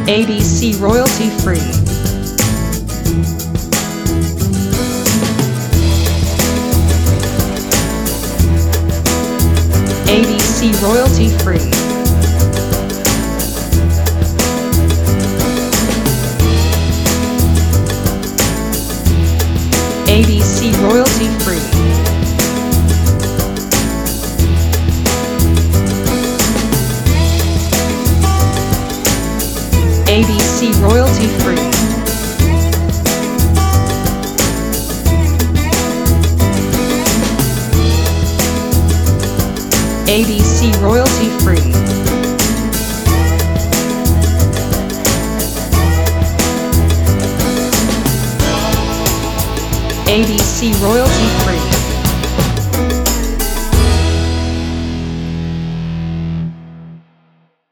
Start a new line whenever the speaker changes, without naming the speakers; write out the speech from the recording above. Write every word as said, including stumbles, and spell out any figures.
A D C royalty free. A D C royalty free. A D C royalty free. A D C royalty free. A D C royalty free. A D C royalty free.